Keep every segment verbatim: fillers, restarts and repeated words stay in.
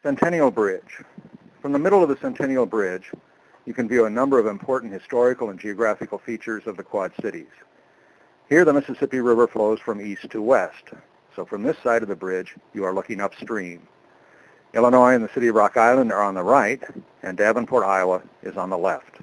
Centennial Bridge. From the middle of the Centennial Bridge, you can view a number of important historical and geographical features of the Quad Cities. Here the Mississippi River flows from east to west, so from this side of the bridge you are looking upstream. Illinois and the city of Rock Island are on the right, and Davenport, Iowa is on the left.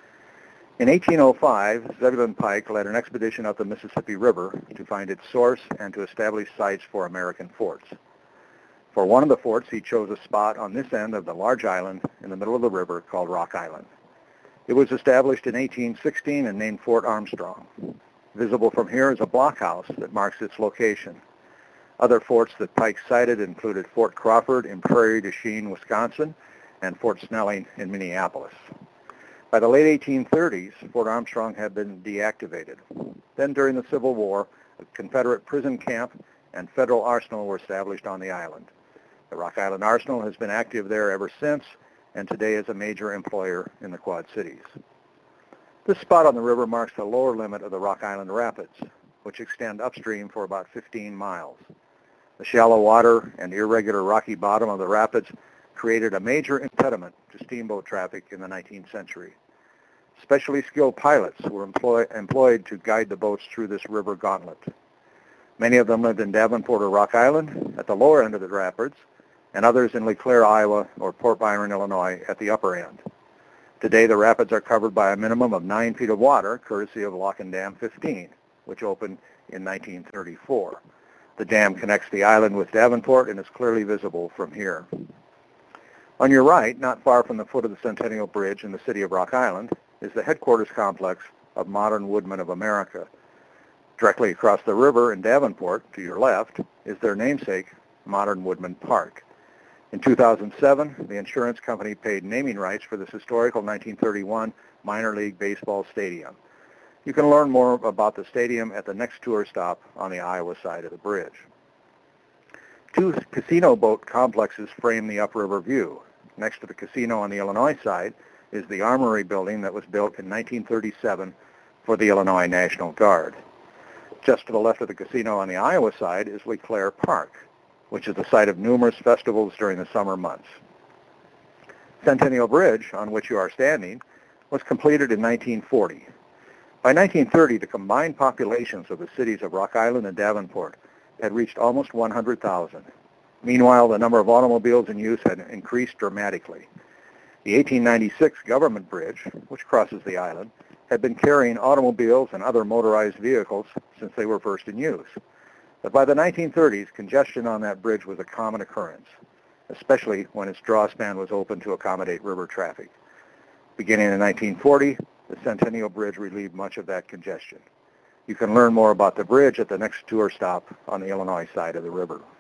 In eighteen oh five, Zebulon Pike led an expedition up the Mississippi River to find its source and to establish sites for American forts. For one of the forts, he chose a spot on this end of the large island in the middle of the river called Rock Island. It was established in eighteen sixteen and named Fort Armstrong. Visible from here is a blockhouse that marks its location. Other forts that Pike sited included Fort Crawford in Prairie du Chien, Wisconsin, and Fort Snelling in Minneapolis. By the late eighteen thirties, Fort Armstrong had been deactivated. Then during the Civil War, a Confederate prison camp and federal arsenal were established on the island. The Rock Island Arsenal has been active there ever since, and today is a major employer in the Quad Cities. This spot on the river marks the lower limit of the Rock Island Rapids, which extend upstream for about fifteen miles. The shallow water and irregular rocky bottom of the rapids created a major impediment to steamboat traffic in the nineteenth century. Specially skilled pilots were employ- employed to guide the boats through this river gauntlet. Many of them lived in Davenport or Rock Island at the lower end of the rapids, and others in LeClaire, Iowa, or Port Byron, Illinois, at the upper end. Today, the rapids are covered by a minimum of nine feet of water, courtesy of Lock and Dam fifteen, which opened in nineteen thirty-four. The dam connects the island with Davenport and is clearly visible from here. On your right, not far from the foot of the Centennial Bridge in the city of Rock Island, is the headquarters complex of Modern Woodmen of America. Directly across the river in Davenport, to your left, is their namesake, Modern Woodmen Park. In two thousand seven, the insurance company paid naming rights for this historical nineteen thirty-one minor league baseball stadium. You can learn more about the stadium at the next tour stop on the Iowa side of the bridge. Two casino boat complexes frame the upriver view. Next to the casino on the Illinois side is the Armory building that was built in nineteen thirty-seven for the Illinois National Guard. Just to the left of the casino on the Iowa side is LeClaire Park, which is the site of numerous festivals during the summer months. Centennial Bridge, on which you are standing, was completed in nineteen forty. By nineteen thirty, the combined populations of the cities of Rock Island and Davenport had reached almost one hundred thousand. Meanwhile, the number of automobiles in use had increased dramatically. The eighteen ninety-six government bridge, which crosses the island, had been carrying automobiles and other motorized vehicles since they were first in use. But by the nineteen thirties, congestion on that bridge was a common occurrence, especially when its drawspan was open to accommodate river traffic. Beginning in nineteen forty, the Centennial Bridge relieved much of that congestion. You can learn more about the bridge at the next tour stop on the Illinois side of the river.